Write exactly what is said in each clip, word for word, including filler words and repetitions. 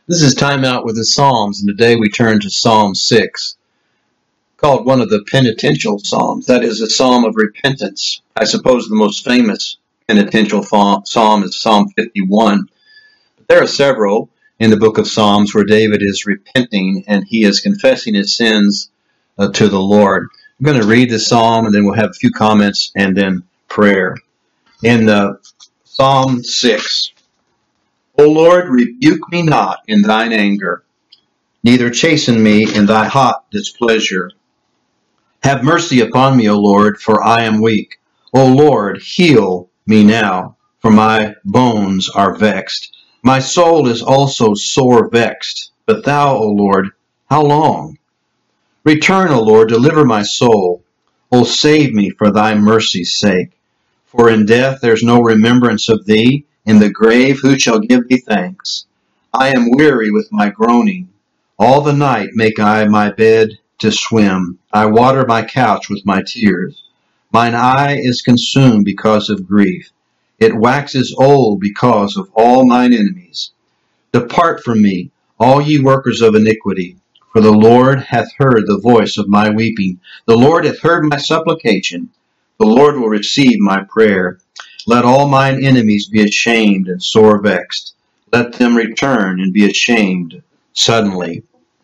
This is Time Out with the Psalms, and today we turn to Psalm six, called one of the penitential psalms. That is a psalm of repentance. I suppose the most famous penitential psalm is Psalm fifty-one. But there are several in the book of Psalms where David is repenting and he is confessing his sins uh, to the Lord. I'm going to read the psalm and then we'll have a few comments and then prayer. In uh, Psalm six. O Lord, rebuke me not in thine anger, neither chasten me in thy hot displeasure. Have mercy upon me, O Lord, for I am weak. O Lord, heal me now, for my bones are vexed. My soul is also sore vexed. But thou, O Lord, how long? Return, O Lord, deliver my soul. O save me for thy mercy's sake. For in death there's no remembrance of thee. In the grave who shall give thee thanks? I am weary with my groaning. All the night make I my bed to swim. I water my couch with my tears. Mine eye is consumed because of grief. It waxes old because of all mine enemies. Depart from me, all ye workers of iniquity, for the Lord hath heard the voice of my weeping. The Lord hath heard my supplication. The Lord will receive my prayer. Let all mine enemies be ashamed and sore vexed. Let them return and be ashamed suddenly.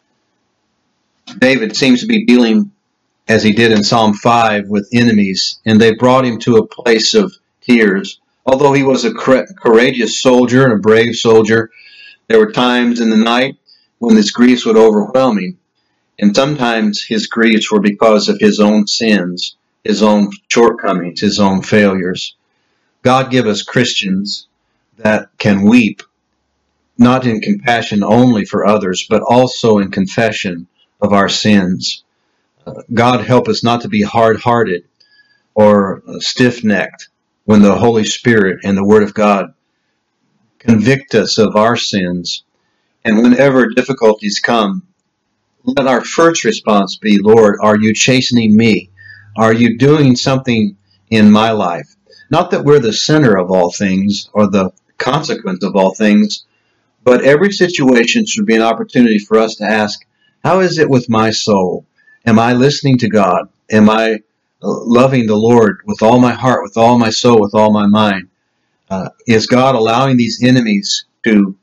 David seems to be dealing, as he did in Psalm five, with enemies, and they brought him to a place of tears. Although he was a courageous soldier and a brave soldier, there were times in the night when his griefs would overwhelm him. And sometimes his griefs were because of his own sins, his own shortcomings, his own failures. God give us Christians that can weep, not in compassion only for others, but also in confession of our sins. Uh, God help us not to be hard-hearted or uh, stiff-necked when the Holy Spirit and the Word of God convict us of our sins. And whenever difficulties come, let our first response be, Lord, are you chastening me? Are you doing something in my life? Not that we're the center of all things or the consequence of all things, but every situation should be an opportunity for us to ask, how is it with my soul? Am I listening to God? Am I loving the Lord with all my heart, with all my soul, with all my mind? Uh, is God allowing these enemies to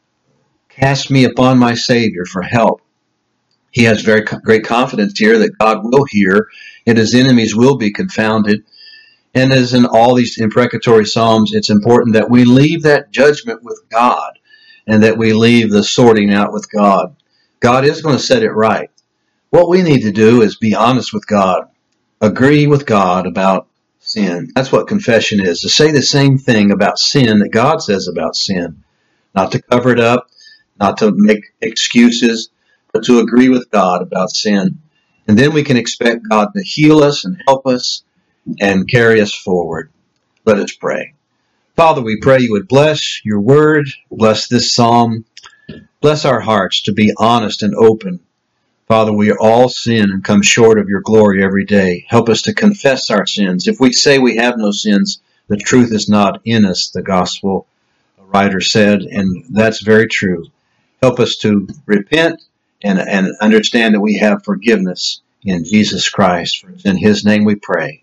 cast me upon my Savior for help? He has very great confidence here that God will hear and his enemies will be confounded. And as in all these imprecatory psalms, it's important that we leave that judgment with God and that we leave the sorting out with God. God is going to set it right. What we need to do is be honest with God, agree with God about sin. That's what confession is, to say the same thing about sin that God says about sin, not to cover it up, not to make excuses, but to agree with God about sin. And then we can expect God to heal us and help us and carry us forward. Let us pray. Father, we pray you would bless your word, bless this psalm, bless our hearts to be honest and open. Father, we all sin and come short of your glory every day. Help us to confess our sins. If we say we have no sins, the truth is not in us, the gospel writer said, and that's very true. Help us to repent and, and understand that we have forgiveness in Jesus Christ. For it's in his name we pray.